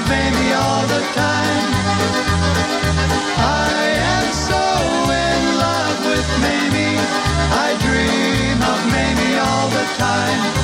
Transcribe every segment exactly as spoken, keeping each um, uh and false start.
Mamie all the time. I am so in love with Mamie. I dream of Mamie all the time.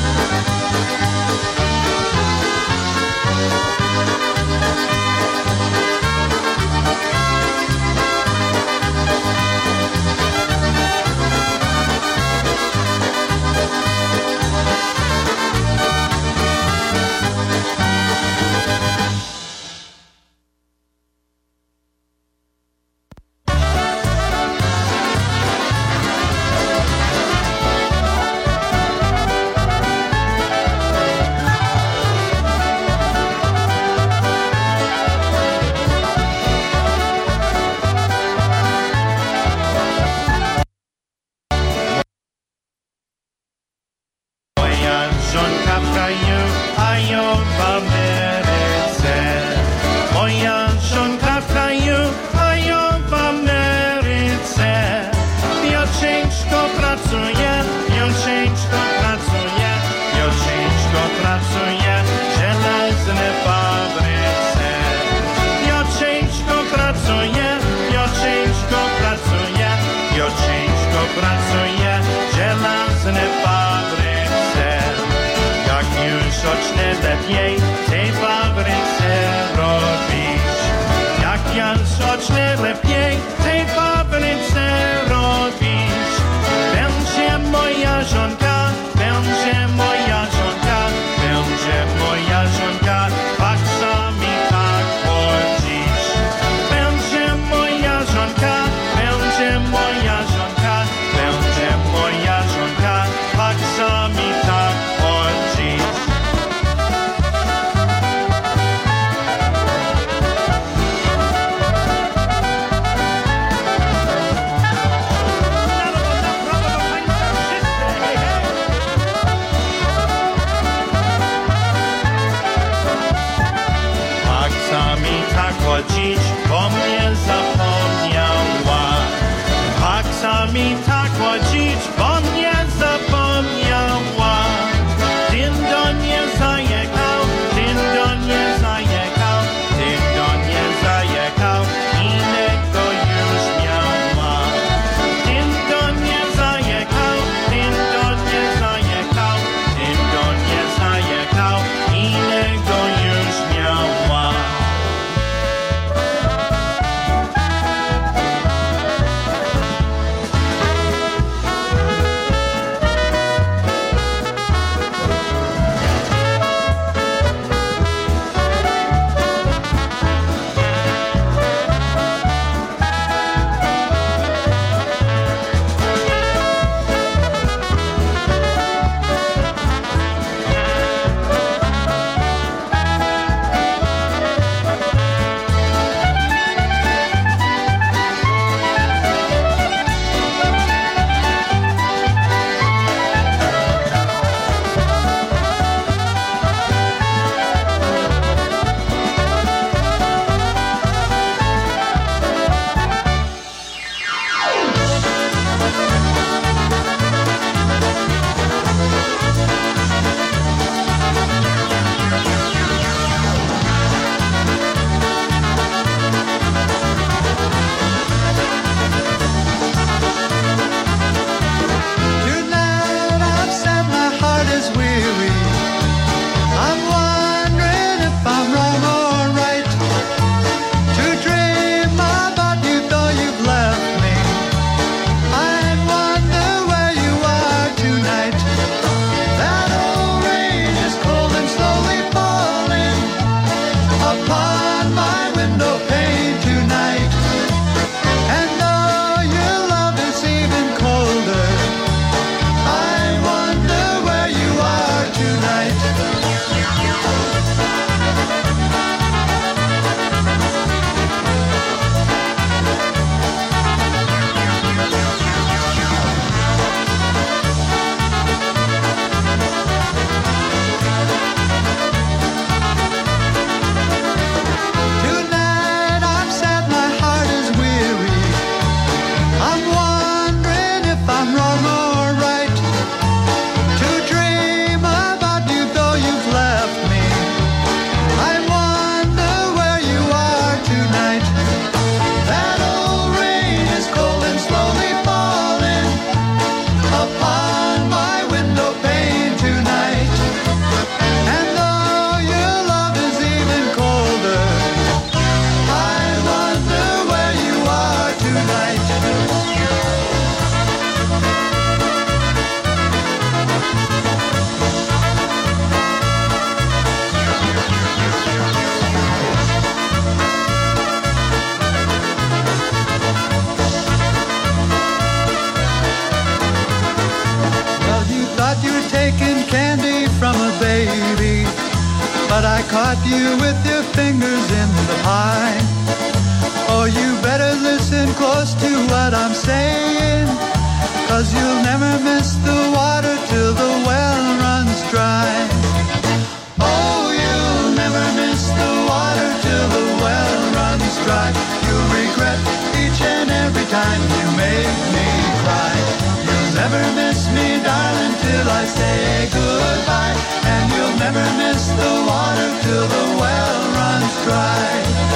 caught you with your fingers in the pie. Oh, you better listen close to what I'm saying, 'cause you'll never miss the water till the well runs dry. Oh, you'll never miss the water till the well runs dry. You'll regret each and every time you make me cry. You'll never miss me, darling, till I say goodbye. And you'll never miss the water till the well runs dry.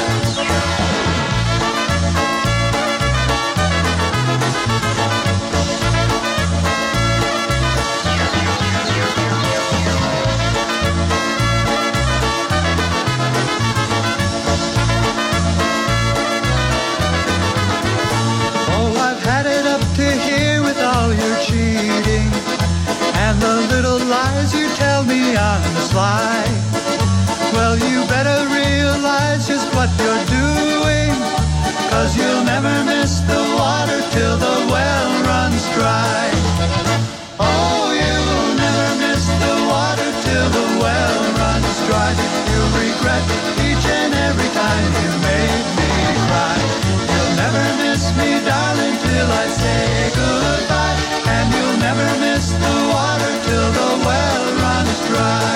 And the little lies you tell me on the sly. Well, you better realize just what you're doing, 'cause you'll never miss the water till the well runs dry. Oh, you'll never miss the water till the well runs dry. You'll regret each and every time you made me cry. You'll never miss me, darling, till I say goodbye. And you'll never miss the water till the well runs dry.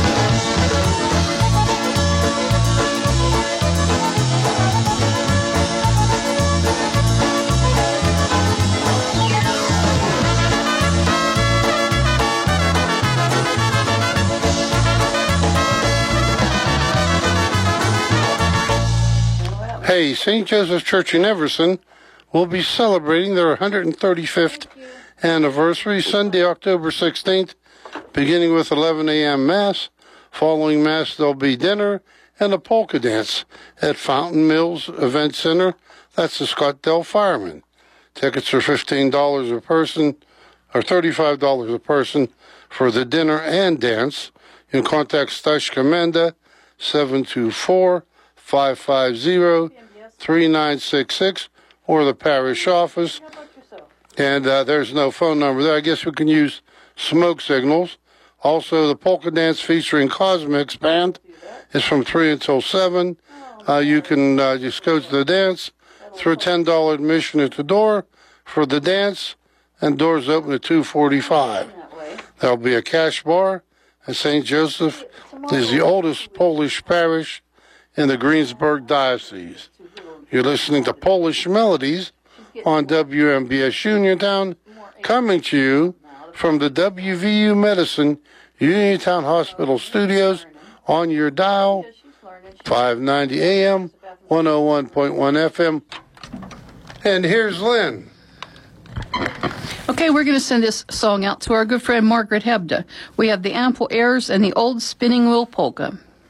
Hey, Saint Joseph Church in Everson will be celebrating their one hundred thirty-fifth anniversary Sunday, October sixteenth, beginning with eleven a.m. Mass. Following Mass, there'll be dinner and a polka dance at Fountain Mills Event Center. That's the Scottdale Fireman. Tickets are fifteen dollars a person, or thirty-five dollars a person for the dinner and dance. You can contact Stashka Menda, seven two four, five five zero, three nine six six, or the parish office. And uh, there's no phone number there. I guess we can use smoke signals. Also, the polka dance featuring Cosmix Band is from three until seven. Uh, you can uh, just go to the dance through a ten dollars admission at the door for the dance, and doors open at two forty-five. There'll be a cash bar, and Saint Joseph is the oldest Polish parish in the Greensburg Diocese. You're listening to Polish Melodies on W M B S Uniontown, coming to you from the W V U Medicine Uniontown Hospital Studios on your dial, five ninety A M, one oh one point one F M. And here's Lynn. Okay, we're going to send this song out to our good friend Margaret Hebda. We have the Ample Airs and the Old Spinning Wheel Polka.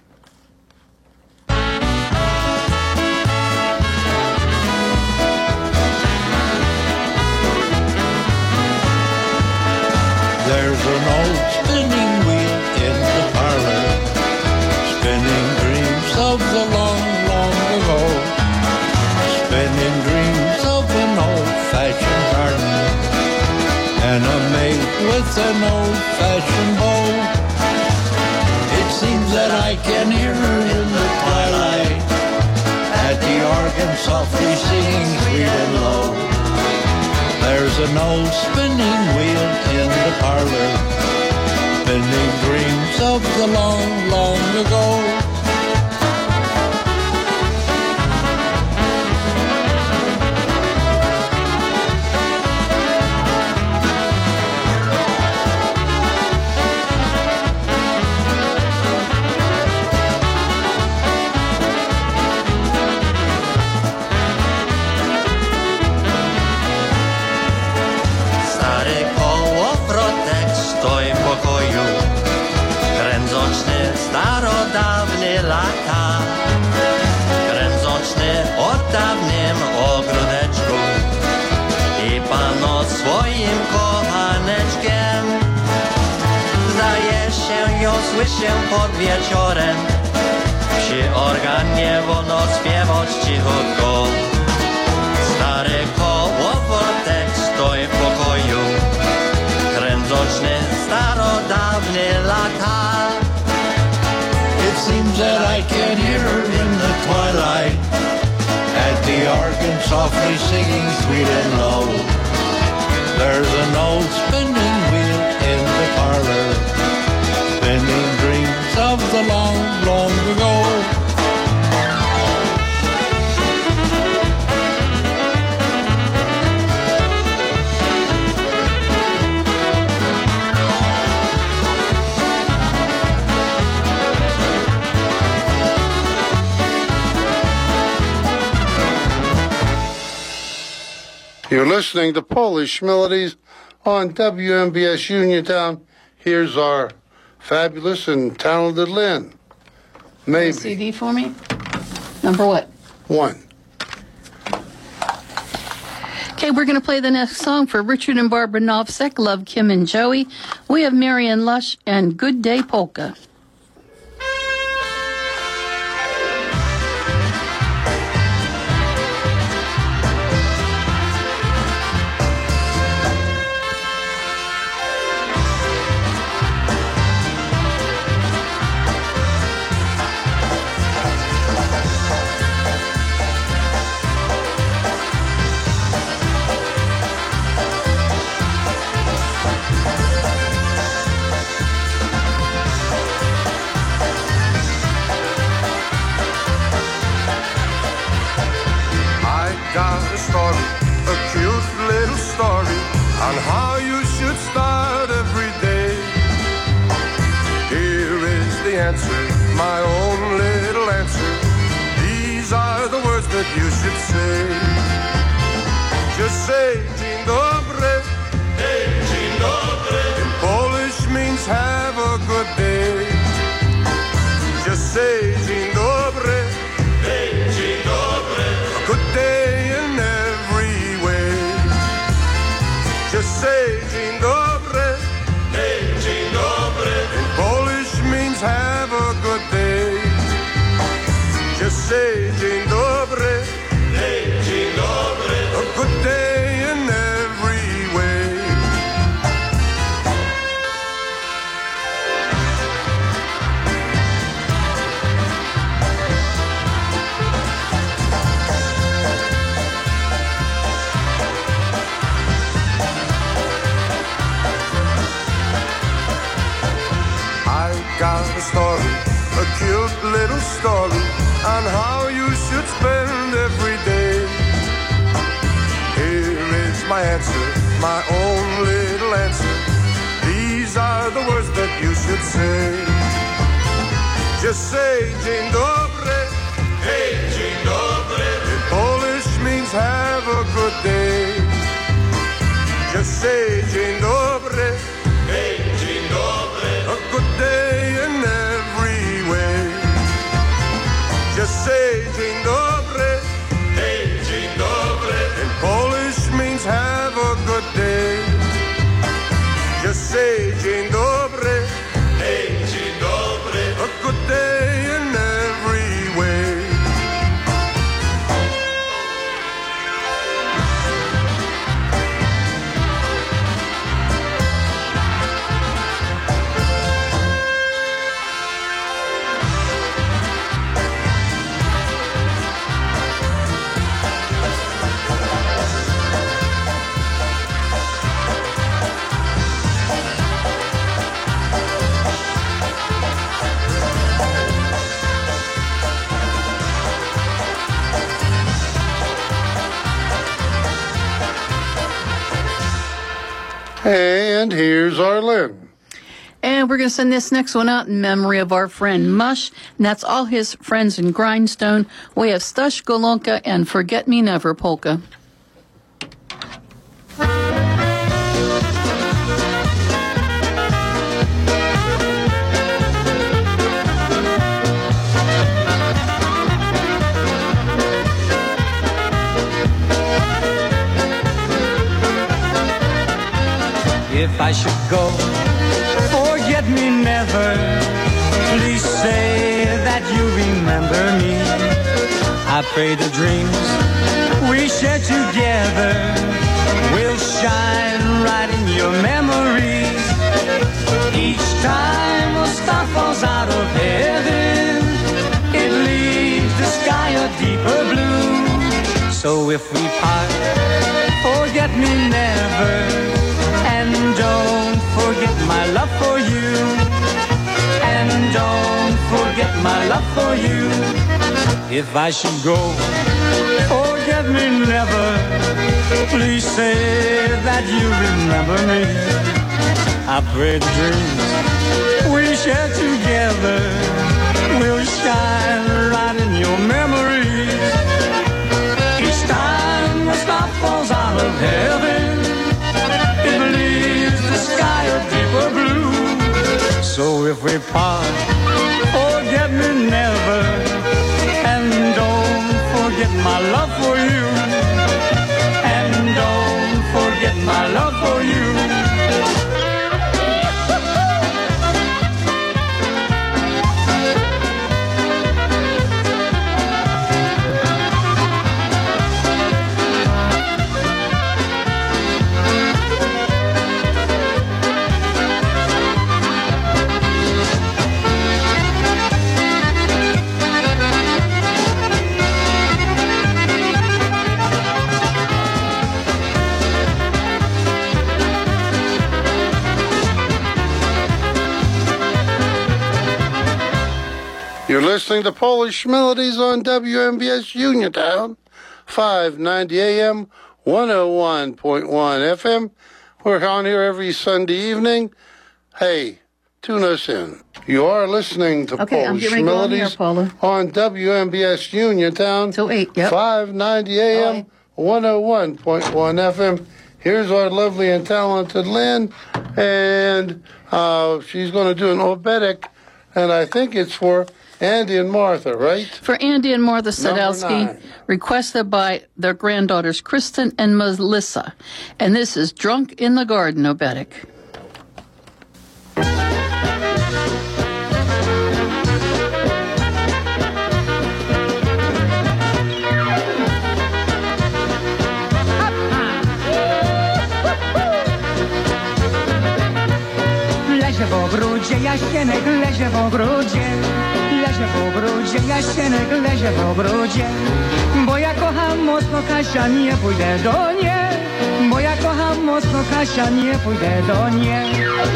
There's an old spinning wheel in the parlor, spinning dreams of the long, long ago, spinning dreams of an old-fashioned garden, and a maid with an old-fashioned bow. It seems that I can hear her in the twilight, at the organ softly singing sweet and low. There's an old spinning wheel in the parlor, spinning dreams of the long, long ago. Starodawne lata, kręcoczny o dawnym ogródeczku i pano swoim kochaneczkiem. Zdaje się, ją słyszę pod wieczorem, przy organie wolno śpiewać cichutko. Stary kołowotek stoi w pokoju, kręcoczny starodawne lata. It seems that twilight, at the organ softly singing sweet and low. There's an old spinning wheel in the parlor, spinning dreams of the long, long ago. You're listening to Polish Melodies on W M B S Uniontown. Here's our fabulous and talented Lynn. Maybe. C D for me? Number what? One. Okay, we're going to play the next song for Richard and Barbara Novsek, Love Kim and Joey. We have Marion Lush and Good Day Polka. On how you should start every day. Here is the answer, my own little answer. These are the words that you should say. Just say dzień dobry. Hey, dzień dobry. In Polish means have a good day. Just say dzień dobry. Hey, dzień dobry. A good day in every way. Just say dzień dobry. Hey, dzień dobry. In Polish means have a good day. Just say dzień dobry. Hey, dzień dobry. A good day in every way. Got a story, a cute little story on how you should spend every day. Here is my answer, my own little answer. These are the words that you should say. Just say dzień dobry. Hey, dzień dobry. In Polish means have a good day. Just say dzień dobry. Hey, dzień dobry. A good day in every way. Just say dzień dobry. Hey, dzień dobry. In Polish means have a good day. Just say dzień dobry. Hey, dzień dobry. A good day in every way. And here's our Lynn. And we're going to send this next one out in memory of our friend Mush, and that's all his friends in Grindstone. We have Stush Golonka and Forget Me Never Polka. If I should go, forget me never. Please say that you remember me. I pray the dreams we share together will shine right in your memories. Each time a star falls out of heaven, it leaves the sky if we part, forget me never, and don't forget my love for you, and don't forget my love for you. If I should go, forget me never, please say that you remember me. I pray the dreams we share together will shine right in your memories. Each time the star falls out of heaven, it leaves the sky a deeper blue. So if we part, forget me never, and don't forget my love for you, and don't forget my love for you. You're listening to Polish Melodies on W M B S Uniontown, five ninety A M, one oh one point one F M. We're on here every Sunday evening. Hey, tune us in. You are listening to Okay, I'm Polish getting ready to go on Melodies here, Paula. on W M B S Uniontown, Till eight, yep. five ninety A M, one oh one point one F M. Here's our lovely and talented Lynn, and uh, she's going to do an oberek, and I think it's for Andy and Martha, right? For Andy and Martha Number Sadowski, nine. requested by their granddaughters Kristen and Melissa. And this is Drunk in the Garden, Obedic. Leży w ogrodzie Jasienek, leży w ogrodzie, leży w ogrodzie Jasienek, leży w ogrodzie. Bo ja kocham mocno Kasia, nie pójdę do niej, bo ja kocham mocno Kasia, nie pójdę do niej.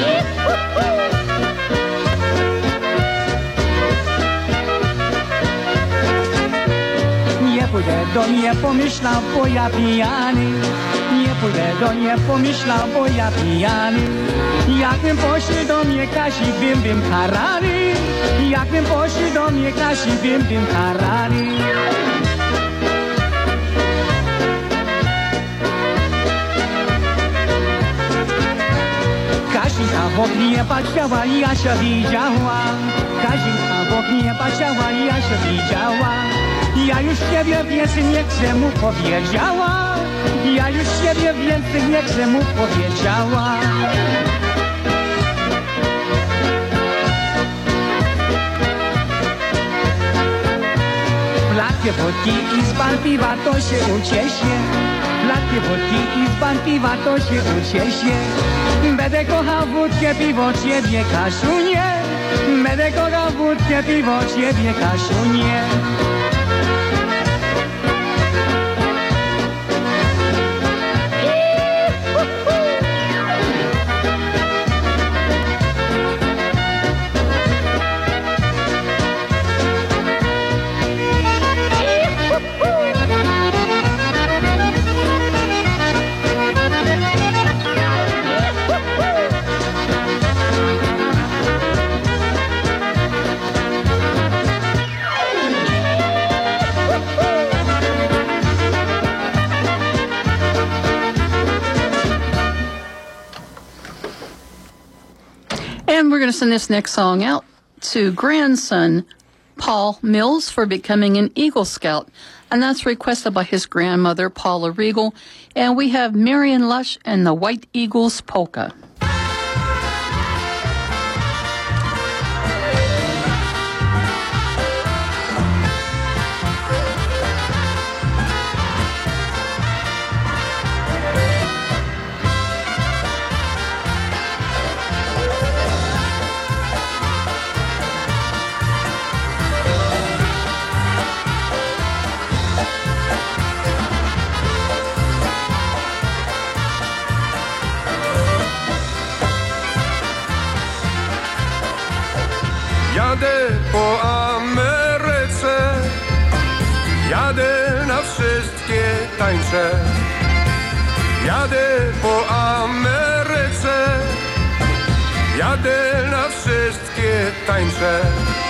Nie pójdę do niej, pomyślał, bo ja pijany. Nie pójdę do niej, pomyślał, bo ja pijany. Jakbym poszedł do mnie Kasi, bym bym karany. Jakbym poszedł do mnie Kasi, bym bym karany. Kasia w oknie patrzyła i Jasia widziała. Kasia w oknie patrzyła i Jasia widziała. Ja już ciebie więcej nie chcę, mu powiedziała. Ja już ciebie więcej nie chcę, mu powiedziała. Flakie wodki i z pan piwa to się ucieśnie. Flakie wodki i z pan piwa to się ucieśnie. Będę kochał wódkę, piwo, ciebie, Kasiunie. Będę kochał wódkę, piwo, ciebie, Kasiunie. And we're going to send this next song out to grandson Paul Mills for becoming an Eagle Scout. And that's requested by his grandmother, Paula Regal. And we have Marion Lush and the White Eagles Polka. Jadę po Ameryce, jadę na wszystkie tańce. Jadę po Ameryce, jadę na wszystkie tańce.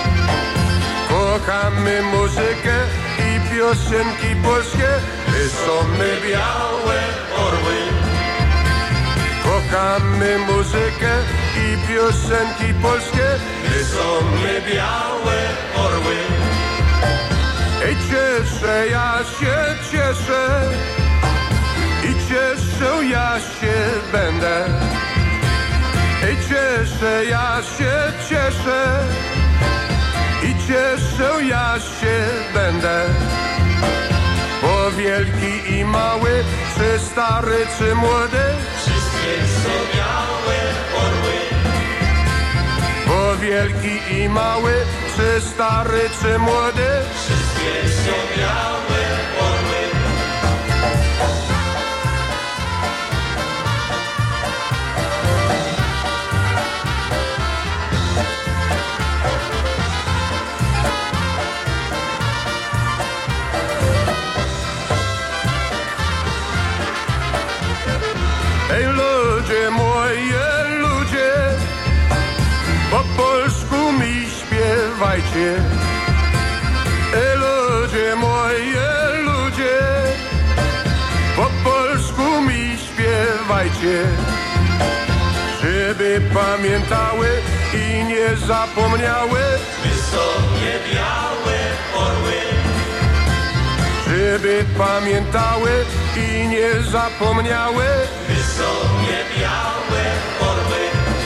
Kochamy muzykę i piosenki polskie, my są my białe orły. Kochamy muzykę i piosenki polskie, my są my białe orły. Ej, cieszę, ja się cieszę i cieszę, ja się będę. Ej, cieszę, ja się cieszę i cieszę, ja się będę. Bo wielki i mały, czy stary, czy młody, wszystkie są białe orły. Bo wielki i mały, czy stary, czy młody, wszystkie są białe orły. Ej, ludzie, moje ludzie, po polsku mi śpiewajcie. Ej, ludzie, moje ludzie, po polsku mi śpiewajcie. Żeby pamiętały i nie zapomniały, my są nie białe orły. Żeby pamiętały i nie zapomniały, my są nie białe orły.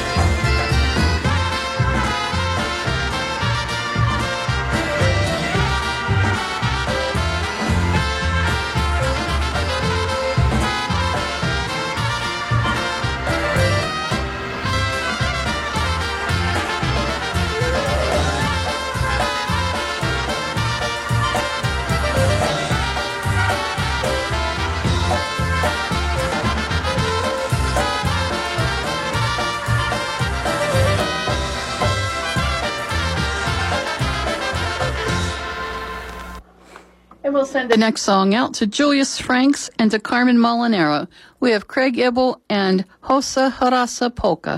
And we'll send the next song out to Julius Franks and to Carmen Molinero. We have Craig Ibble and Hosa Harasa Polka.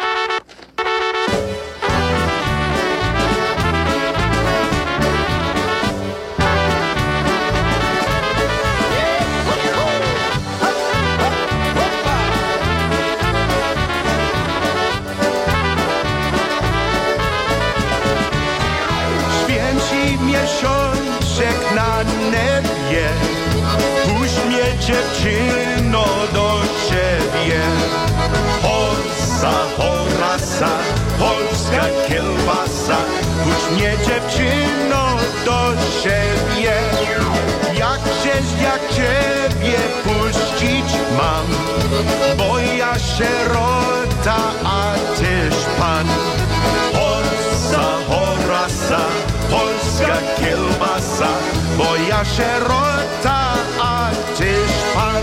Na niebie, puść mnie dziewczyno do siebie. Hosa, horasa, polska kiełbasa, puść mnie dziewczyno do siebie. Jakżeż ja ciebie puścić mam, bo ja sierota, a tyż pan. Hosa, horasa, polska kiełbasa, bo ja sierota, a tyż pan.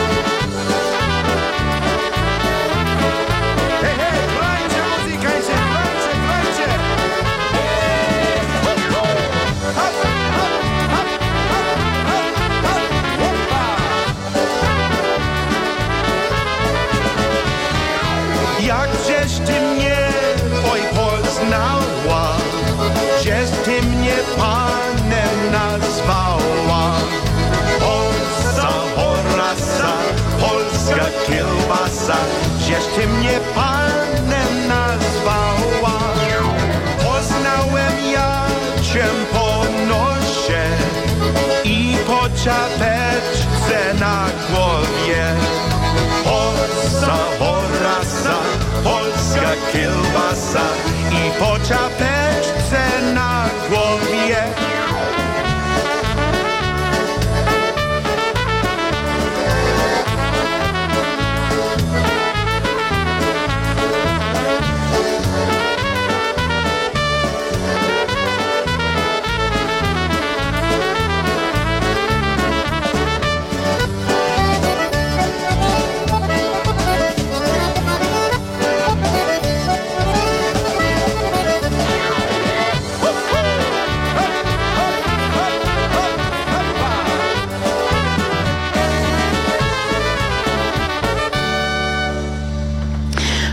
Hej, hej, klańcie muzykańcie, klańcie, klańcie. Hop, hop, hop, hop, hop, hop, hopa. Jakżeś ty mnie, oj, poznała, żeś ty mnie panem nazwała. Hosa, horasa, polska kiełbasa, żeś ty mnie panem nazwała. Poznałem ja cię po nosie i po czapeczce na głowie. Hosa, horasa, polska kiełbasa i po czapeczce na głowie.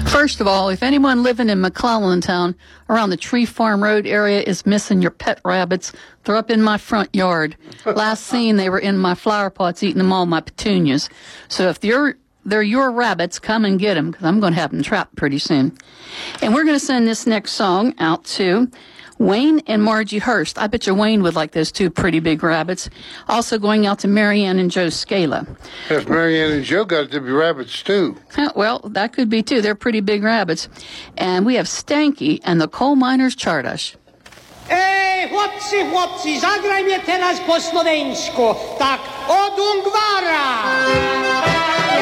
First of all, if anyone living in McClellan Town around the Tree Farm Road area is missing your pet rabbits, they're up in my front yard. Last seen, they were in my flower pots eating them all my petunias. So if you're they're your rabbits, come and get them, because I'm going to have them trapped pretty soon. And we're going to send this next song out to Wayne and Margie Hurst. I bet you Wayne would like those two pretty big rabbits. Also going out to Marianne and Joe Scala. If Marianne and Joe got it to be rabbits, too. Well, that could be, too. They're pretty big rabbits. And we have Stanky and the Coal Miners Czardaś. Ej, chłopcy, chłopcy, zagraj mnie teraz po słoweńsku. Tak, od Ungwara.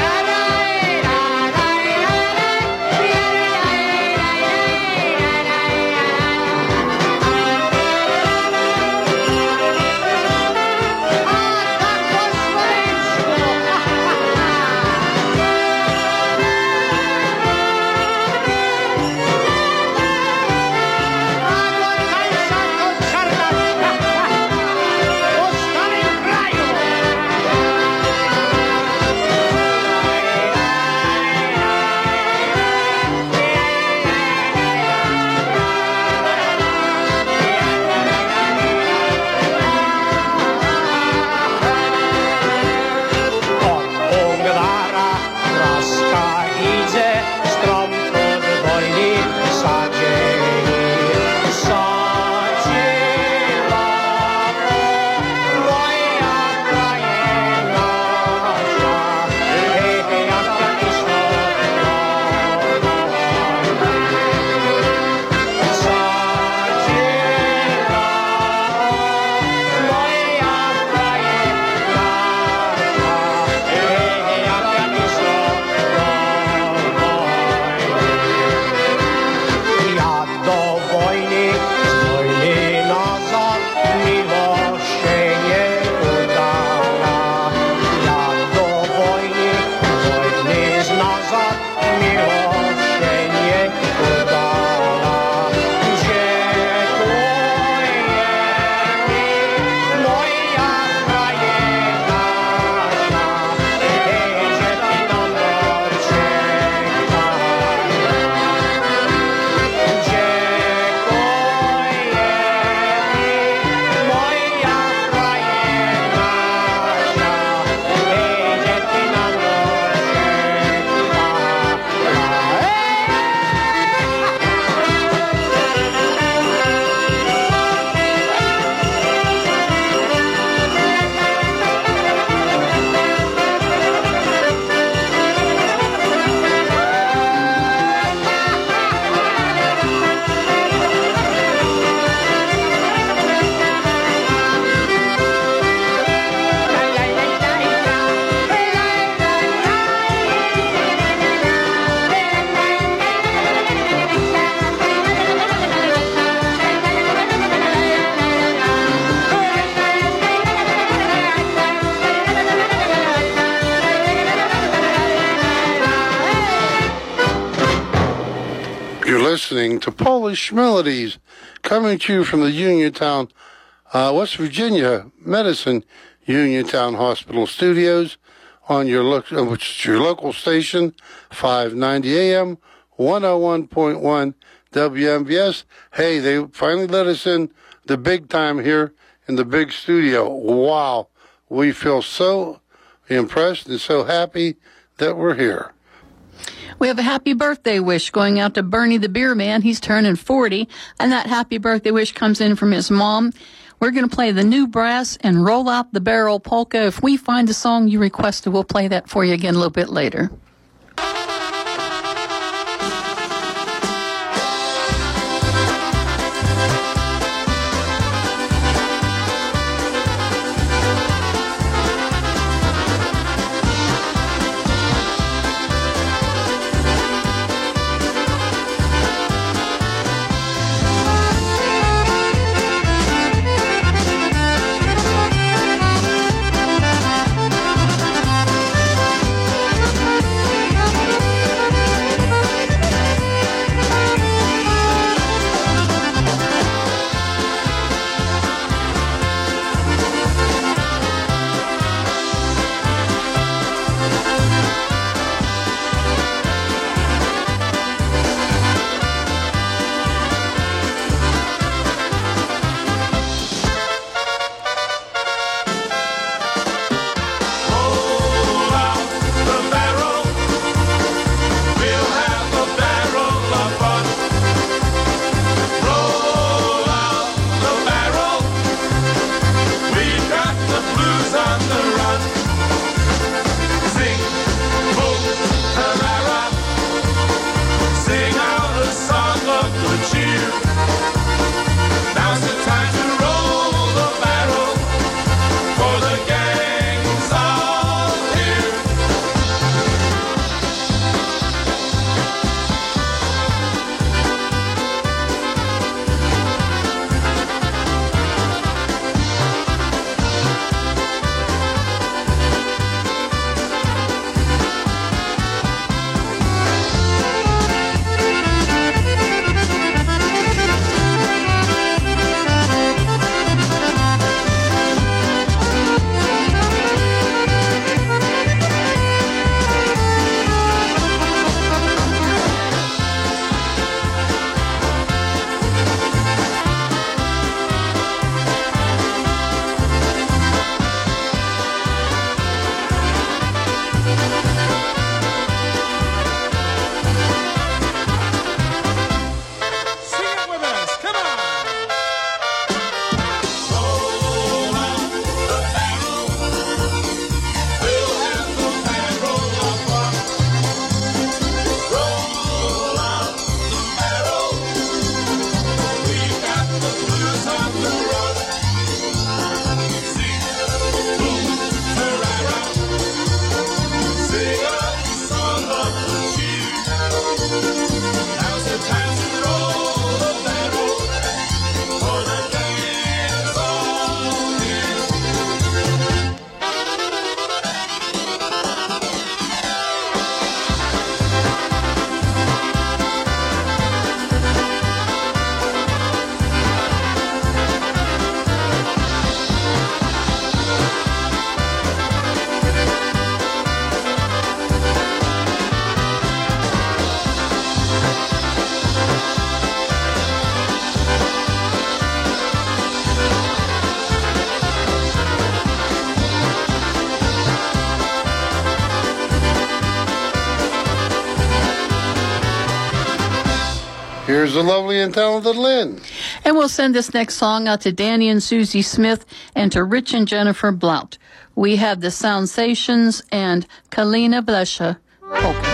Listening to Polish Melodies, coming to you from the Uniontown, uh, West Virginia Medicine Uniontown Hospital Studios on your lo- uh, which is your local station, five ninety A M, one oh one point one W M B S. Hey, they finally let us in the big time here in the big studio. Wow, we feel so impressed and so happy that we're here. We have a happy birthday wish going out to Bernie the Beer Man. He's turning forty, and that happy birthday wish comes in from his mom. We're going to play the new brass and Roll Out the Barrel polka. If we find the song you requested, we'll play that for you again a little bit later. Thank Here's the lovely and talented Lynn. And we'll send this next song out to Danny and Susie Smith and to Rich and Jennifer Blount. We have the Soundsations and Kalina Blesha Polka.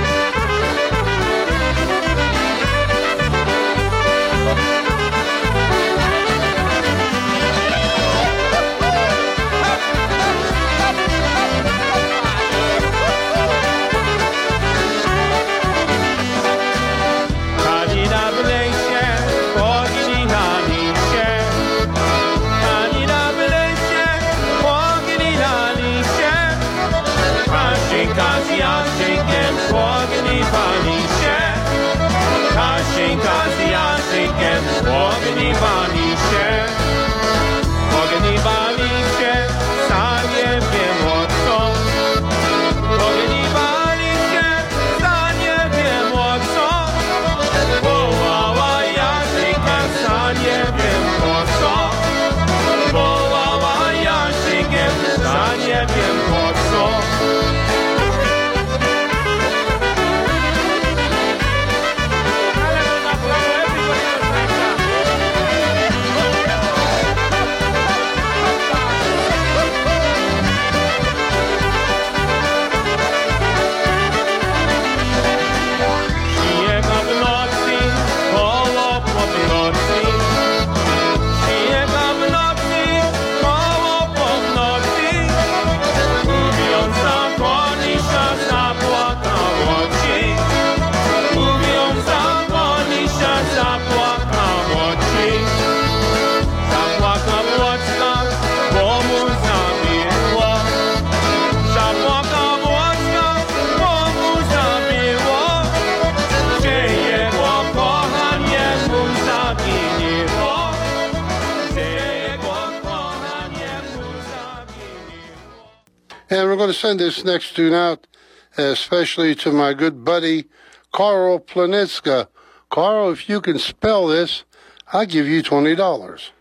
And we're going to send this next tune out, especially to my good buddy, Carl Planitska. Carl, if you can spell this, I'll give you twenty dollars.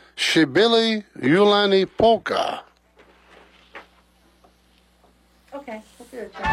Shibili Yulani Polka. Okay, we'll do it.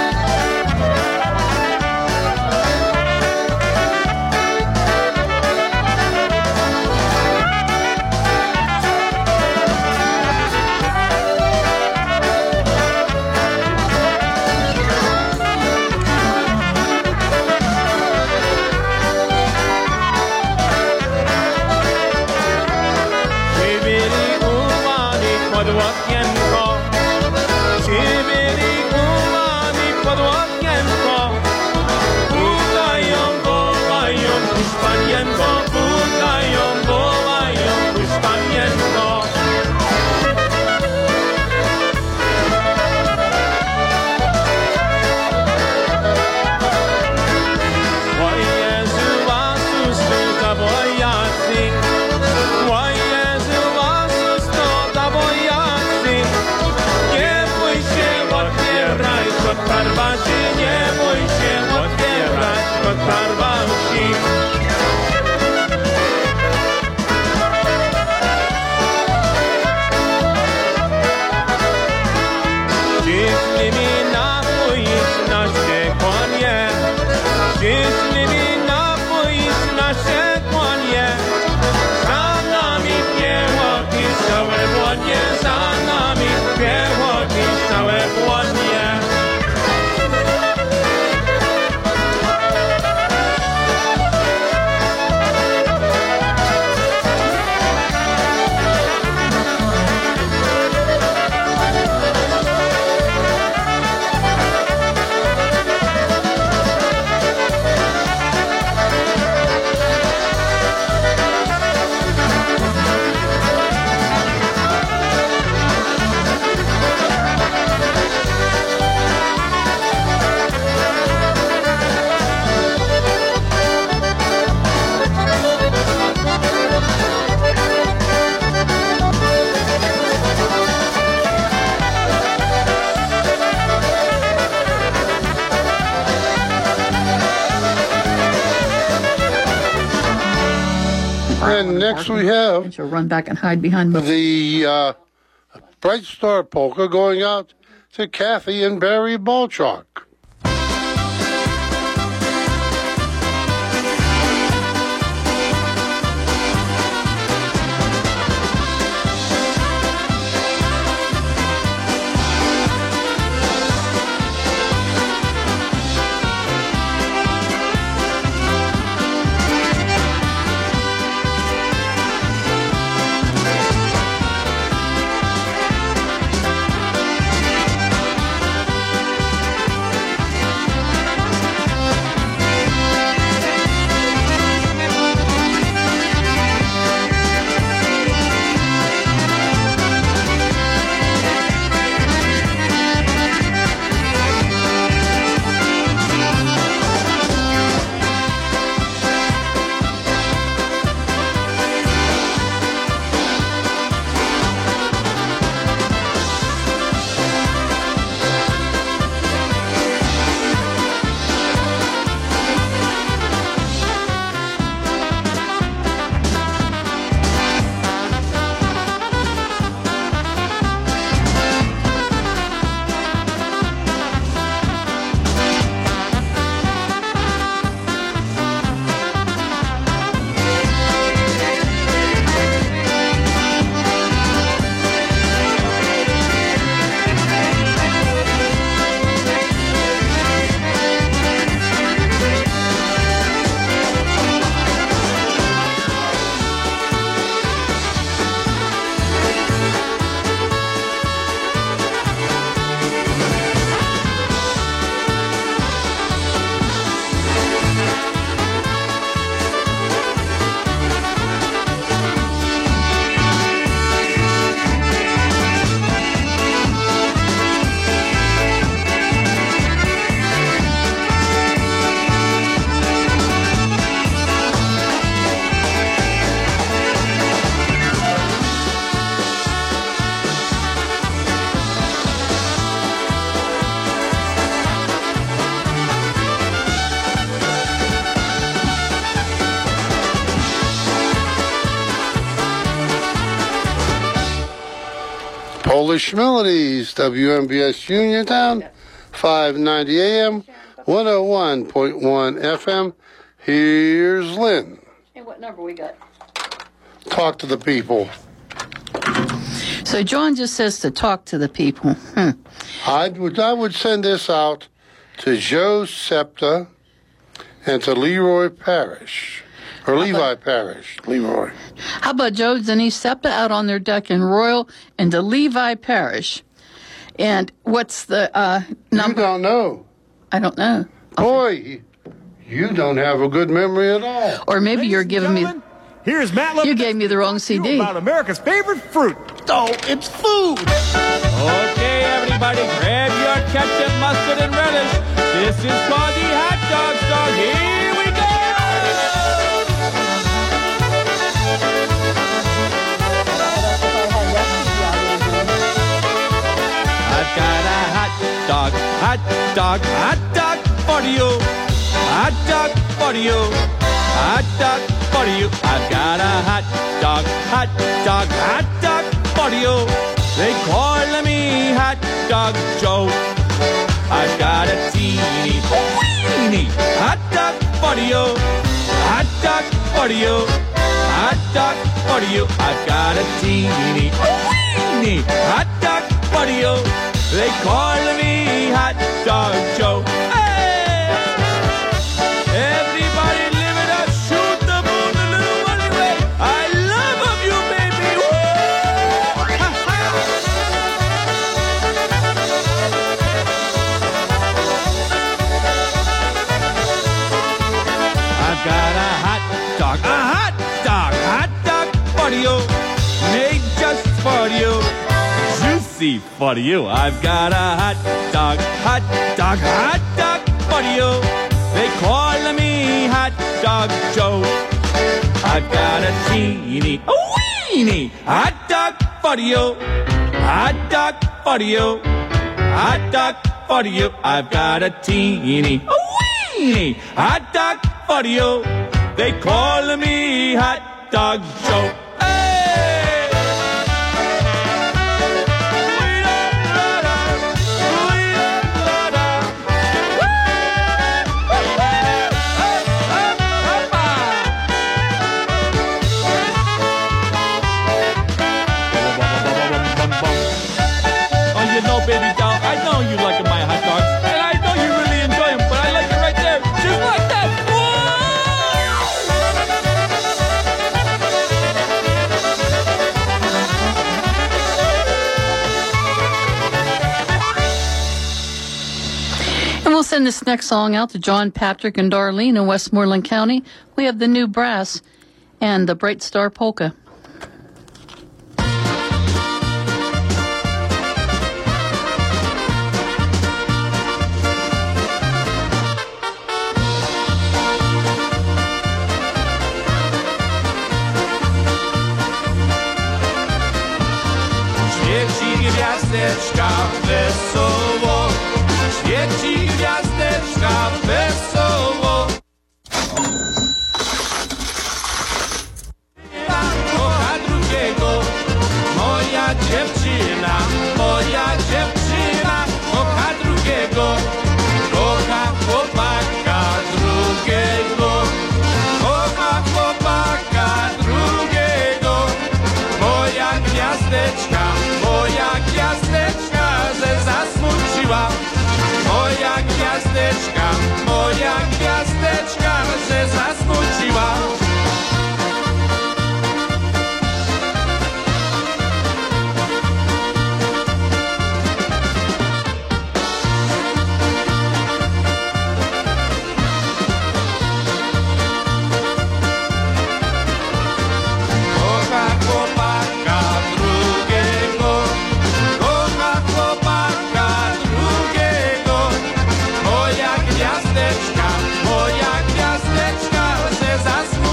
And next we have and she'll run back and hide behind the the uh, Bright Star Polka going out to Kathy and Barry Balchuk. Polish Melodies, W M B S Uniontown, five ninety A M, one oh one point one F M. Here's Lynn. Hey, what number we got? Talk to the people. So John just says to talk to the people. Hmm. I would, I would send this out to Joe Septa and to Leroy Parrish. Or Levi Parrish. Leroy. How about Joe Denise Septa out on their deck in Royal and to Levi Parish? And what's the uh, number? You don't know. I don't know. Boy, you don't have a good memory at all. Or maybe Ladies you're and giving me... gentlemen, here's Matt Lipton You gave me the wrong C D. about America's favorite fruit. Oh, it's food. Okay, everybody, grab your ketchup, mustard, and relish. This is for the hot dog song. Here we go! I've got a hot dog, hot dog, hot dog for you. Hot dog for you. Hot dog for you. I've got a hot dog, hot dog, hot dog for you. They call me Hot Dog Joe. I've got a teeny, weeny hot dog for you. Hot dog for you. Hot dog for you. I've got a teeny, weeny hot dog for you. They call me Hot Dog Joe. Hey! Everybody live it up, shoot the moon a little one away. I love of you, baby. Woo! I've got a hot dog, a hot dog, hot dog for you, made just for you. Juicy for you. I've got a hot dog, hot dog, hot dog for you. They call me Hot Dog Joe. I've got a teeny, a weeny hot dog for you. Hot dog for you. Hot dog for you. I've got a teeny, a weeny hot dog for you. They call me Hot Dog Joe. Hey! Baby doll, I know you like my hot dogs, and I know you really enjoy them, but I like it right there, just like that. And we'll send this next song out to John, Patrick, and Darlene in Westmoreland County. We have the New Brass and the Bright Star Polka. Gwiazdeczka wesoło, świeci gwiazdeczka wesoło. Kocha drugiego, moja dziewczyna, moja dziewczyna, kocha drugiego, kocha chłopaka drugiego, kocha chłopaka drugiego, moja gwiazdeczka. Moja gwiazdeczka ze zasmuciła. Moja gwiazdeczka, moja gwiazdeczka ze zasmuciła. Moja gwiazdeczka ze zasmuciła.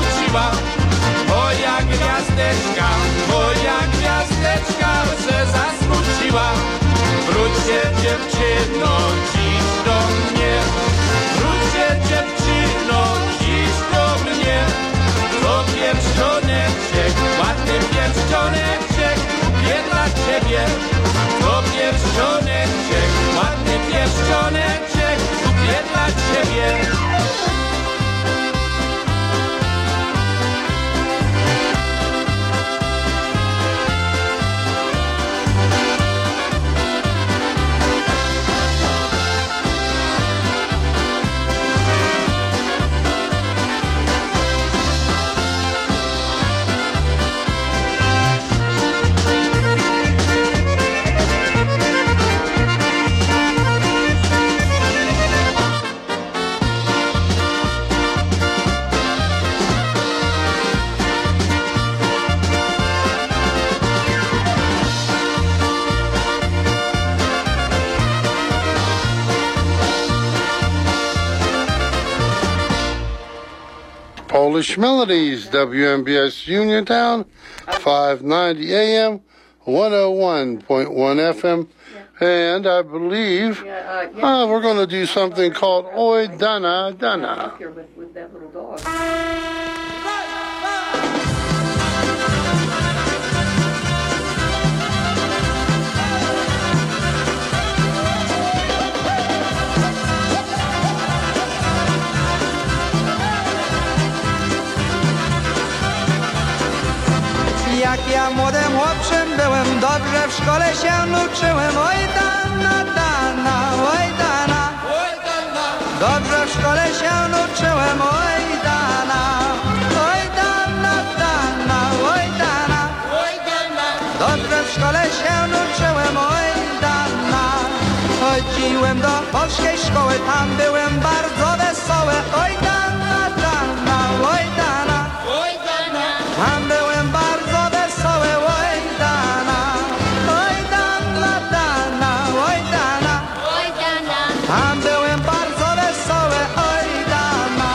wie. Polish Melodies, W M B S Uniontown, five ninety A M, one oh one point one F M. And I believe uh, we're going to do something called Oi Dana Dana. With that little dog. Jak ja młodym chłopcem byłem, dobrze w szkole się uczyłem. Oj dana, dana, oj dana, oj dana. Dobrze w szkole się uczyłem. Oj dana, oj dana, dana, oj dana, oj dana. Dobrze w szkole się uczyłem. Oj dana. Chodziłem do polskiej szkoły, tam byłem bardzo wesoły. Oj dana, dana, oj dana, oj dana. Tam byłem bardzo wesoły. Oj dana, oj dana, dana, oj dana, oj dana. Tam byłem bardzo wesoły. Oj dana.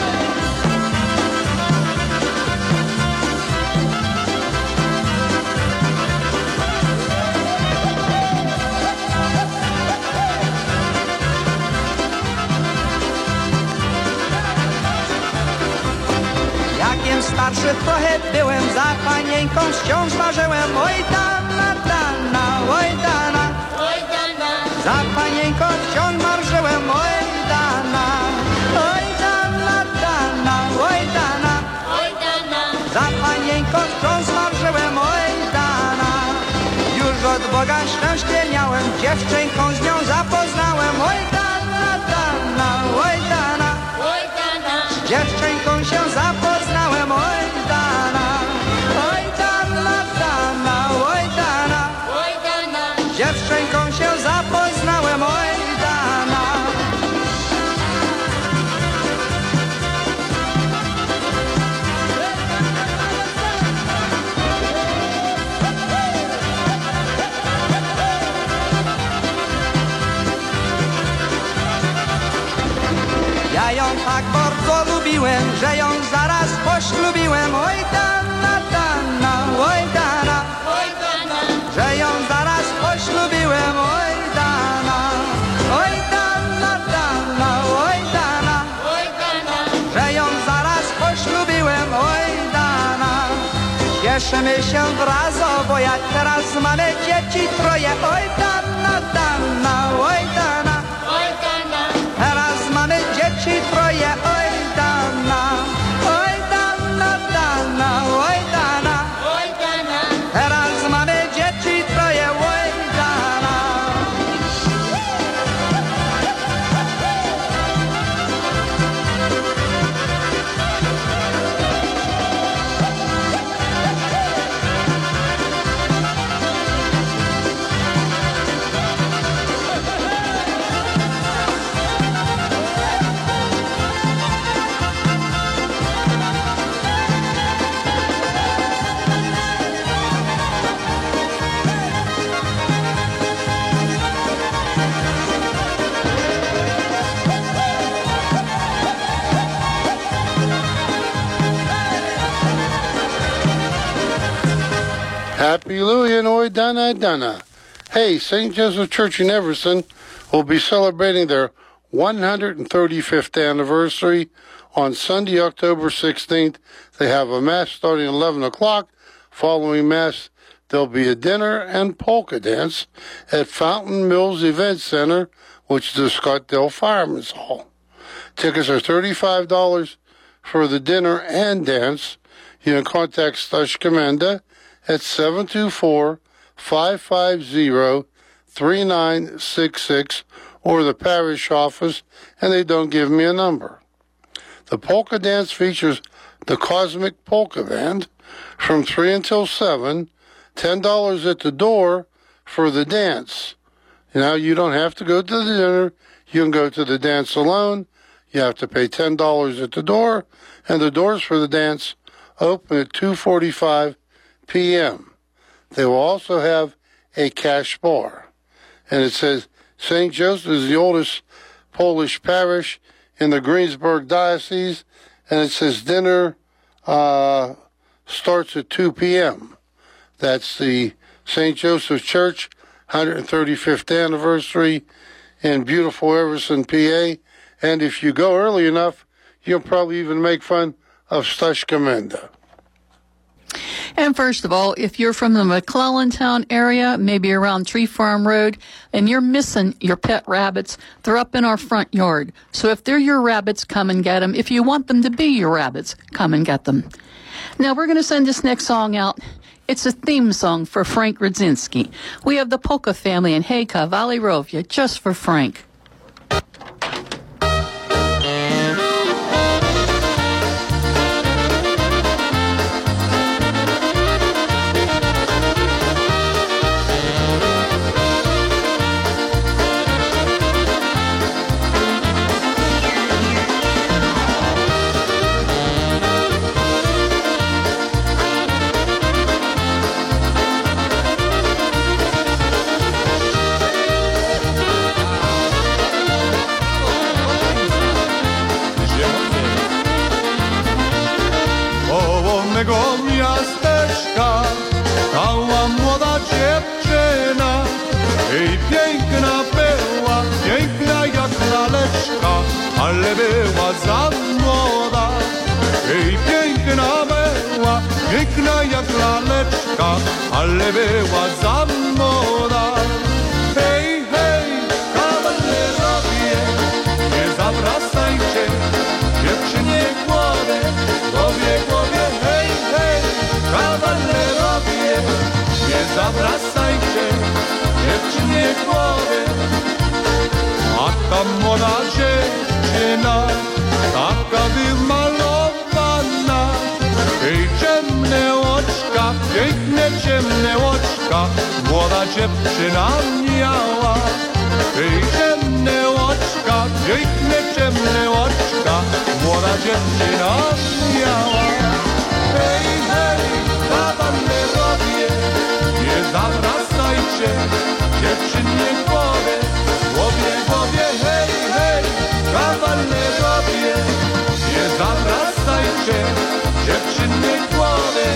Jakiem starszy trochę byłem, za panieńką wciąż marzyłem. Oj dana, dana, oj dana, oj dana. Za panieńką wciąż marzyłem. Oj dana, oj dana, dana, oj dana, oj dana. Za panieńką wciąż marzyłem. Oj dana. Już od Boga szczęście miałem, dziewczynką z nią zapoznałem. Oj dana, dana, oj dana, oj dana. Z dziewczynką się zapoznałem. Oj dana, oj dana, dana, oj dana, oj dana. Z dziewczynką się zapoznałem. Oj dana. Ja ją tak bardzo lubiłem, że ją zaraz poślubiłem. Oj dana, dana, oj dana, oj dana. Że ją zaraz poślubiłem. Oj dana, oj dana, dana, oj dana, oj dana. Że ją zaraz poślubiłem. Oj dana. Cieszymy się wraz oboje, teraz mamy dzieci troje. Oj dana, dana, oj dana, oj dana. Teraz mamy dzieci troje. Oj dana, oj dana, dana, oj dana, oj dana. Teraz mamy dzieci troje. Oj dana. Happy Louie and Oi Dana Dana. Hey, Saint Joseph Church in Everson will be celebrating their one hundred thirty-fifth anniversary on Sunday, October sixteenth. They have a Mass starting at eleven o'clock. Following Mass, there'll be a dinner and polka dance at Fountain Mills Event Center, which is the Scottdale Fireman's Hall. Tickets are thirty-five dollars for the dinner and dance. You can contact Stush Comenda at seven two four, five five zero, three nine six six or the parish office, and they don't give me a number. The polka dance features the Cosmic Polka Band from three until seven, ten dollars at the door for the dance. Now, you don't have to go to the dinner. You can go to the dance alone. You have to pay ten dollars at the door, and the doors for the dance open at two forty-five p.m. They will also have a cash bar. And it says Saint Joseph is the oldest Polish parish in the Greensburg Diocese, and it says dinner uh, starts at two p.m. That's the Saint Joseph Church, one hundred thirty-fifth anniversary in beautiful Everson, P A. And if you go early enough, you'll probably even make fun of Stush Comenda. And first of all, if you're from the McClellantown area, maybe around Tree Farm Road, and you're missing your pet rabbits, they're up in our front yard. So if they're your rabbits, come and get them. If you want them to be your rabbits, come and get them. Now we're going to send this next song out. It's a theme song for Frank Rudzinski. We have the Polka family in Hejka, Valley Rovia, just for Frank. Ale była za młoda, ej piękna była, piękna jak laleczka, ale była za młoda. Hej, hej, kawalerowie, nie zawracajcie, dziewczynie głowy, głowie, głowie, hej, hej, kawalerowie, nie zawracajcie, dziewczynie głowy. A ta młoda dziewczyna, taka wymalowana, ej ciemne oczka, piękne ciemne oczka, młoda dziewczyna miała. Ej ciemne oczka, piękne ciemne oczka, młoda dziewczyna miała. Hej, hej, kawalerowie, nie zawracajcie, dziewczynie głowy, głowie, głowie, hej, hej, kawalerowie, nie zawracajcie, dziewczyny głowy.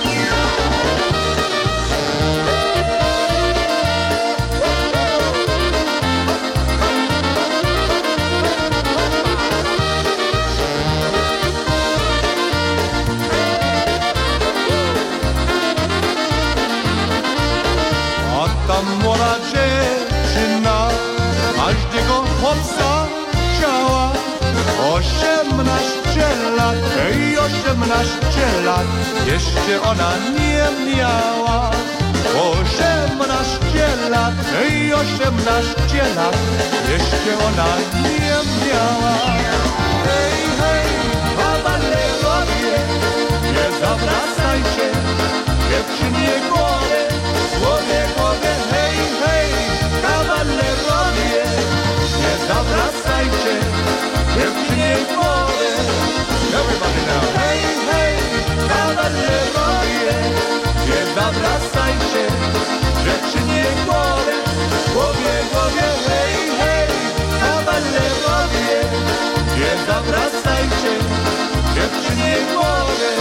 A ta młoda dziewczyna każdego chłopca chciała. Osiemnaście lat, ej, osiemnaście lat, jeszcze ona nie miała. Osiemnaście lat, ej, osiemnaście lat, jeszcze ona nie miała. Hej, hej, kawalerowie, nie zawracajcie, dziewczynie głowy, głowie, głowie, hej, hej, kawalerowie, nie zawracajcie, dziewczynie głowy. Everybody now. Hej, hej, kawalerowie, nie zawracajcie, dziewczynie głowy, głowie, głowie, hej, hej, kawalerowie, nie zawracajcie, dziewczynie głowy.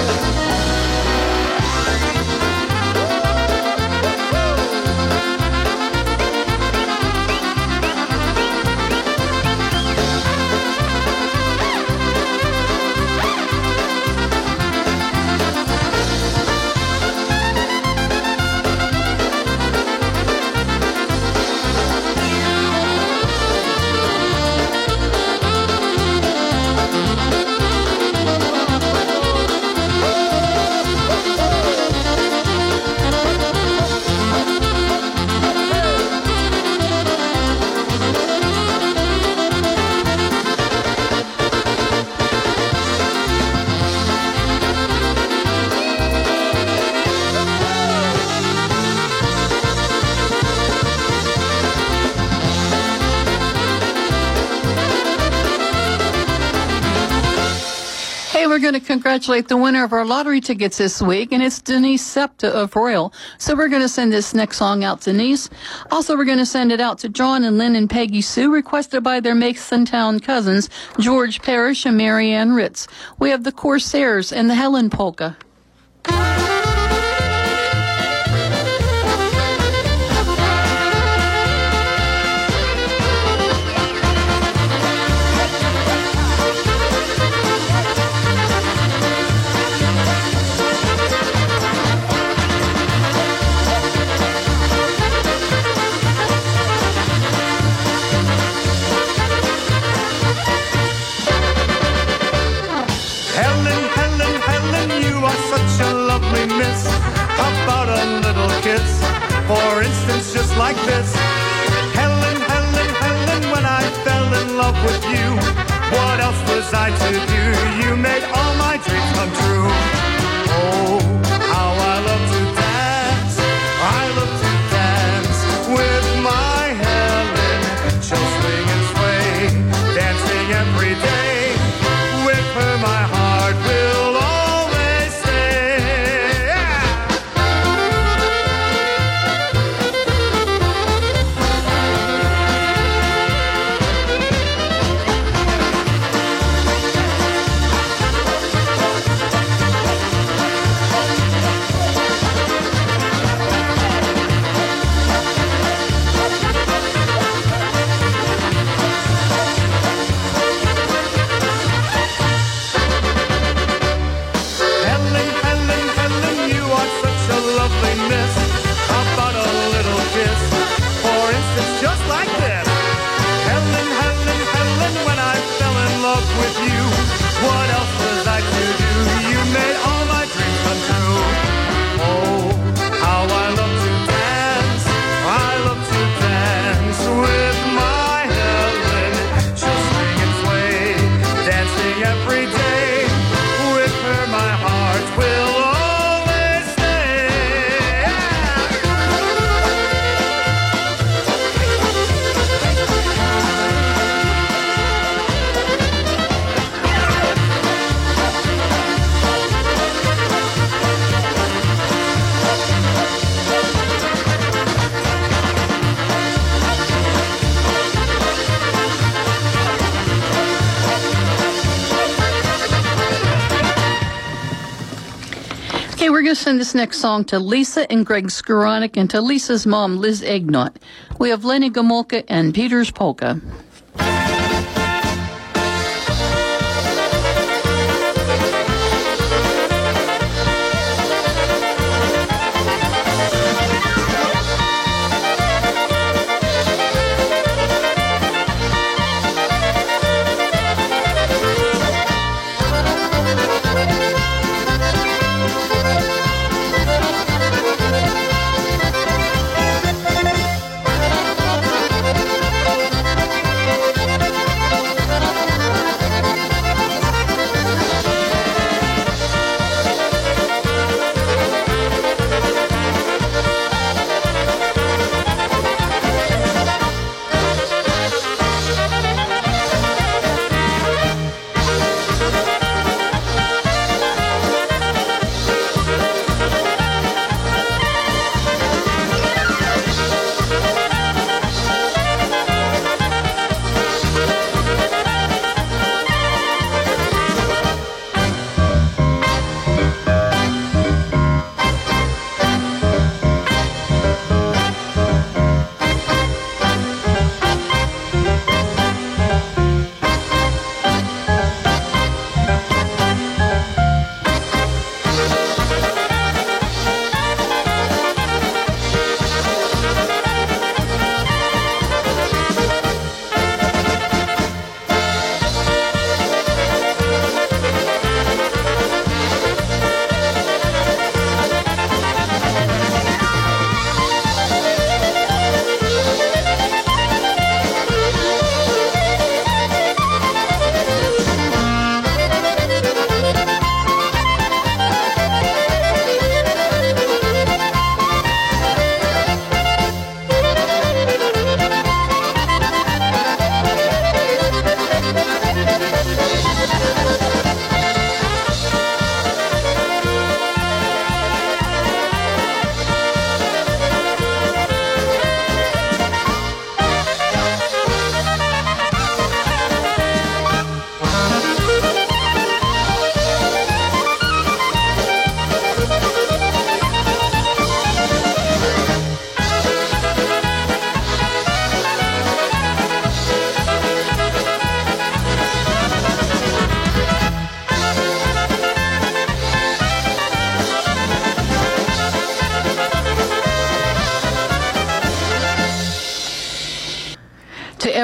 we're going to congratulate the winner of our lottery tickets this week, and it's Denise Septa of Royal. So we're going to send this next song out to Denise. Also, we're going to send it out to John and Lynn and Peggy Sue, requested by their Masontown cousins, George Parrish and Mary Ann Ritz. We have the Corsairs and the Helen Polka. Helen, Helen, Helen, you are such a lovely miss. How about a little kiss? For instance, just like this. Helen, Helen, Helen, when I fell in love with you, what else was I to do? You made all my dreams come true. Oh, how I love to dance. I love to dance with my Helen. She'll swing and sway, dancing every day. With her, my heart will always stay. Yeah. Helen, Helen, Helen, you are such a lovely miss. How about a little kiss? For instance, just like this. Helen, Helen, Helen, when I fell in love with you, what else was I to do? You made all my dreams come true. Oh, how I love to dance. I love to dance with my Helen. She'll swing and sway, dancing every day. With her, my heart will always stay. Okay, we're going to send this next song to Lisa and Greg Skoranek and to Lisa's mom, Liz Egnott. We have Lenny Gomolka and Peter's Polka.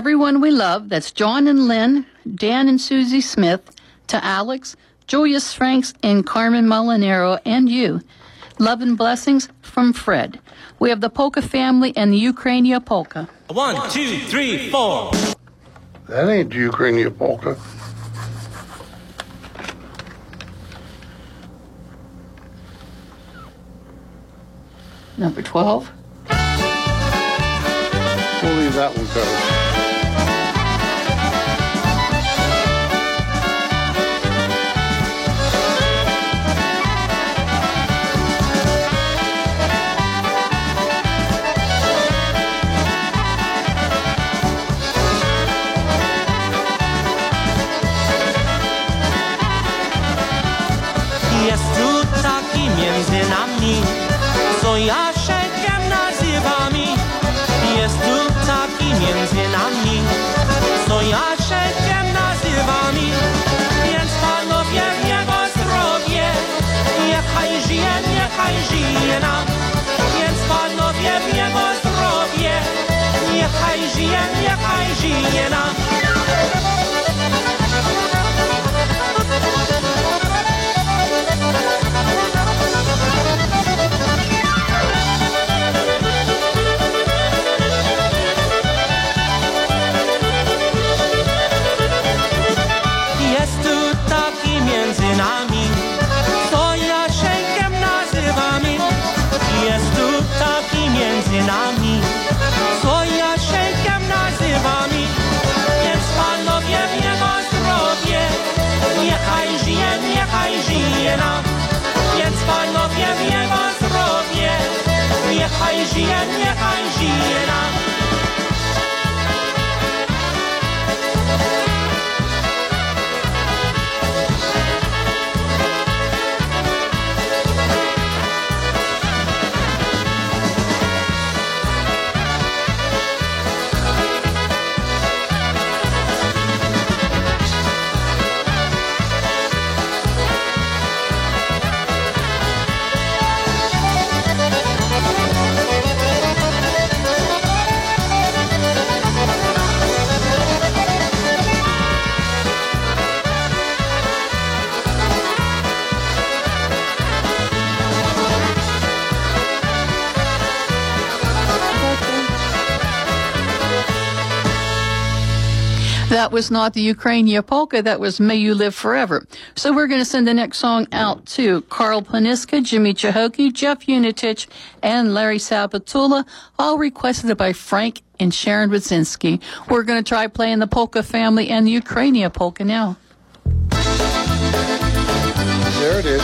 everyone we love, that's John and Lynn, Dan and Susie Smith, to Alex, Julius Franks, and Carmen Molinero, and you. Love and blessings from Fred. We have the Polka family and the Ukrainia Polka. One, two, three, four. That ain't the Ukrainia polka. Number twelve. We'll leave that one covered. Jest tu taki między nami, co Jasienkiem nazywamy. Jest tu taki między nami, co Jasienkiem nazywamy. Więc panowie w jego zdrowie, niechaj żyje, niechaj żyje nam. Więc panowie w jego zdrowie, niechaj żyje, niechaj żyje nam. Jest tu taki między nami, co Jasienkiem nazywamy. Jest tu taki między nami, co Jasienkiem nazywamy. Więc panowie w jego zdrowie, niechaj żyje, niechaj żyje nam. Więc panowie w jego zdrowie, niechaj żyje, niechaj żyje nam. That was not the Ukrainia polka. That was May You Live Forever. So we're going to send the next song out to Carl Paniska, Jimmy Chahoki, Jeff Unitich, and Larry Sabatula, all requested by Frank and Sharon Rudzinski. We're going to try playing the polka family and the Ukrainia polka now. There it is.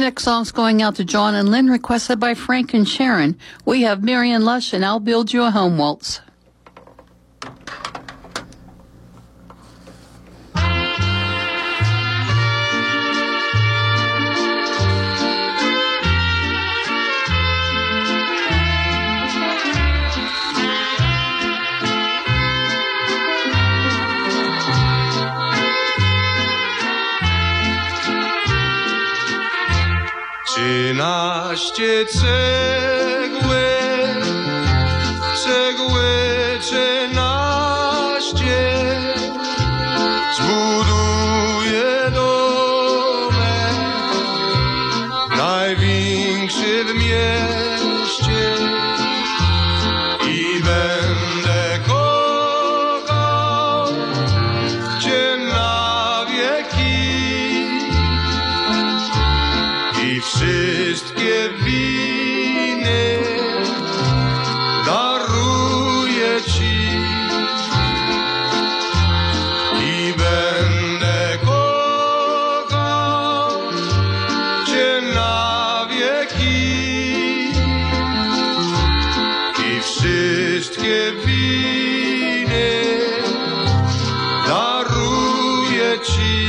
next song's going out to John and Lynn, requested by Frank and Sharon. We have Marion Lush and I'll Build You a Home Waltz. Trzynaście cegły, cegły trzynaście, zbuduję domek, największy w mieście i będę kochał cię na wieki. I wszystkie winy daruję ci i będę kochał cię na wieki. I wszystkie winy daruję ci.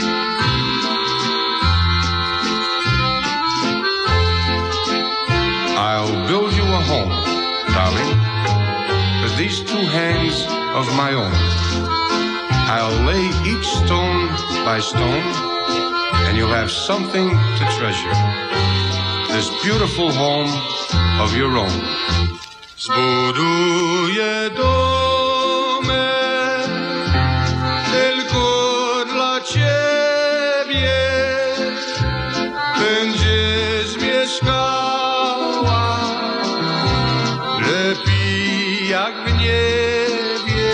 I'll build you a home, darling, with these two hands of my own. I'll lay each stone by stone, and you'll have something to treasure. This beautiful home of your own. Zbuduję domek tylko dla ciebie, będziesz mieszkała lepiej jak w niebie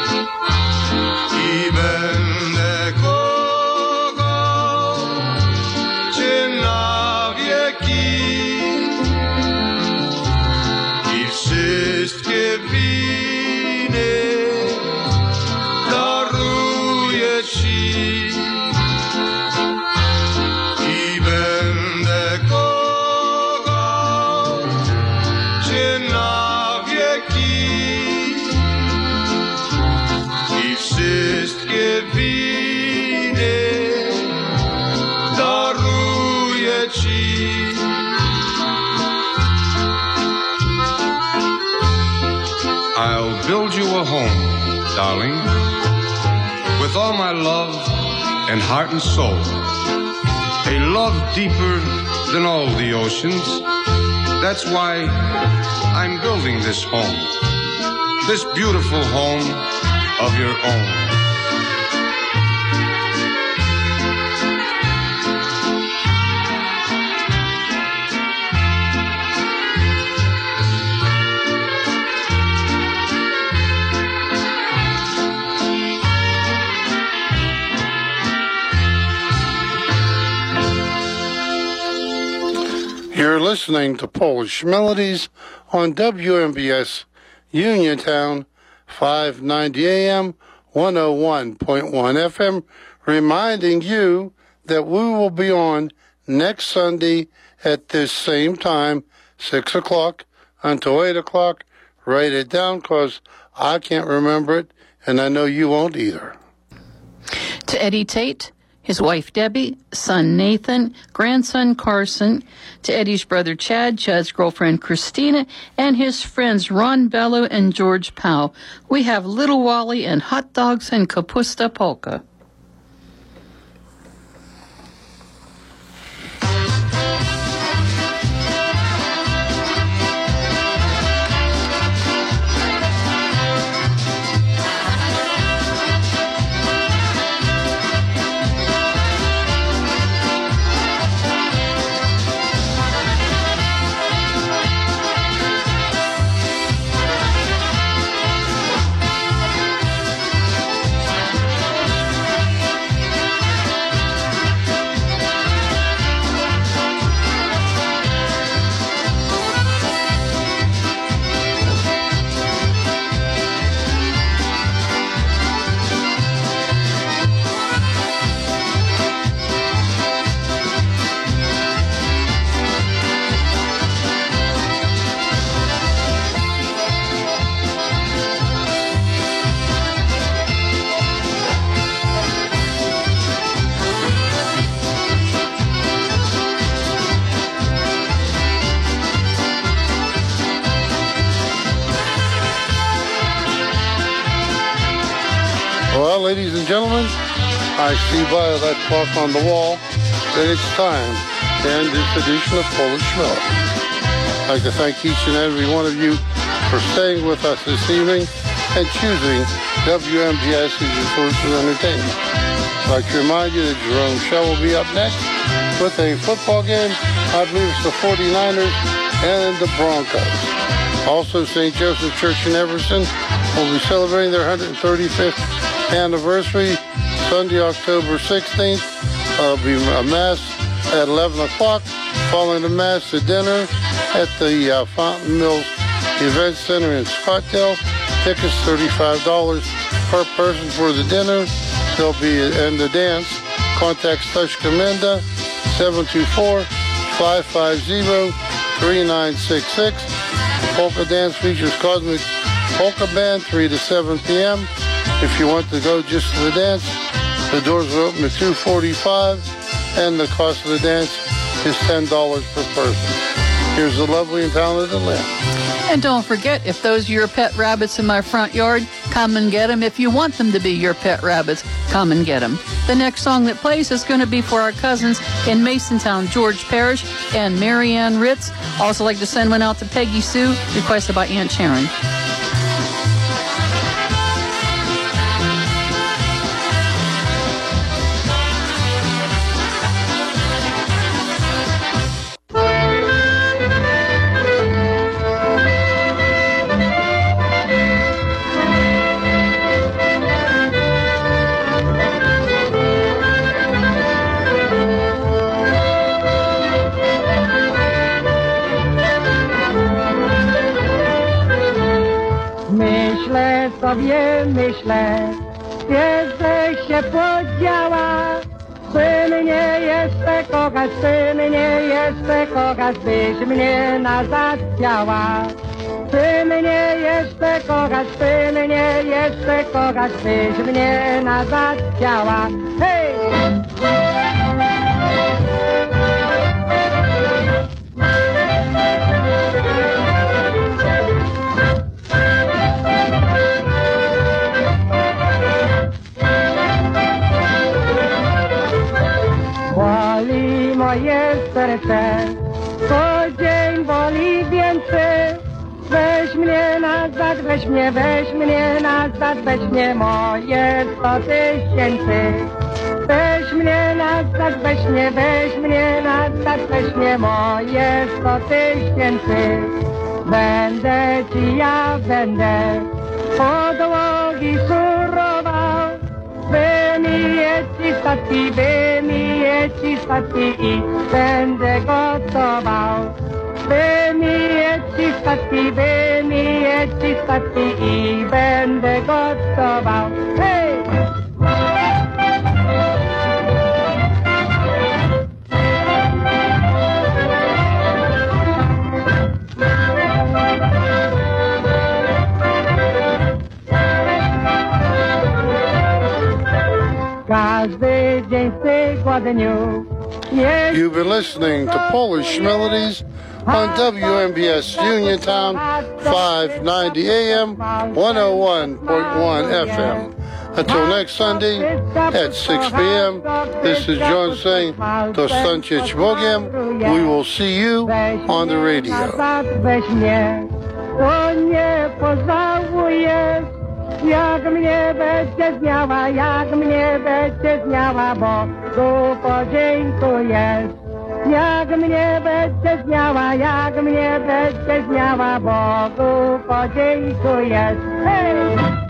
i będę kochał cię na wieki. I wszystkie winy daruję ci i będę kochał cię na wieki. I wszystkie winy daruję ci. I'll build you a home, darling, with all my love and heart and soul. A love deeper than all the oceans. That's why I'm building this home, this beautiful home of your own. You're listening to Polish Melodies on W M B S Uniontown, five ninety A M, one oh one point one F M, reminding you that we will be on next Sunday at this same time, six o'clock until eight o'clock. Write it down because I can't remember it, and I know you won't either. To Eddie Tate, his wife Debbie, son Nathan, grandson Carson, to Eddie's brother Chad, Chad's girlfriend Christina, and his friends Ron Bello and George Powell. We have Little Wally and Hot Dogs and Kapusta Polka. Well, ladies and gentlemen, I see by that clock on the wall that it's time to end this edition of Polish Melody. I'd like to thank each and every one of you for staying with us this evening and choosing W M B S as your source of entertainment. I'd like to remind you that Jerome Shell will be up next with a football game. I believe it's the forty-niners and the Broncos. Also, Saint Joseph Church in Everson will be celebrating their one hundred thirty-fifth anniversary Sunday, October sixteenth. There'll be a Mass at eleven o'clock. Following the Mass, a dinner at the uh, Fountain Mills Event Center in Scottsdale. Tickets thirty-five dollars per person for the dinner. There'll be a, and the dance. Contact Stush Comenda seven two four, five five zero, three nine six six. The polka dance features Cosmic Polka Band three to seven p.m. If you want to go just to the dance, the doors are open at two forty-five, and the cost of the dance is ten dollars per person. Here's the lovely and talented Lynn. And don't forget, if those are your pet rabbits in my front yard, come and get them. If you want them to be your pet rabbits, come and get them. The next song that plays is going to be for our cousins in Masontown, George Parrish and Marianne Ritz. Also like to send one out to Peggy Sue, requested by Aunt Sharon. Sobie myślę, kiedy się podziała, by mnie jeszcze kochać, by mnie jeszcze kochać, byś mnie nazad chciała. By mnie jeszcze kochać, by mnie jeszcze kochać, byś mnie nazad chciała. Hej! Moje serce, co dzień boli więcej. Weź mnie nazad, weź mnie, weź mnie nazad, weź mnie moje sto tysięcy. Weź mnie nazad, weź mnie, weź mnie nazad, weź mnie moje sto tysięcy. Będę ci ja, będę podłogi surował. Wymiję ci statki, wymiję ci statki i będę gotował. Wymiję ci statki, wymiję ci statki i będę gotował. Hej! Każdy dzień w tygodniu. You've been listening to Polish Melodies on W M B S Uniontown, five ninety A M, one oh one point one F M. Until next Sunday at six p.m., this is John saying, to stańcie Bogiem. We will see you on the radio. Jak mnie będzie zmiała, jak mnie będzie zmiała, bo tu podziękujesz. Jak mnie będzie zmiała, jak mnie będzie zmiała, bo tu podziękujesz. Hej!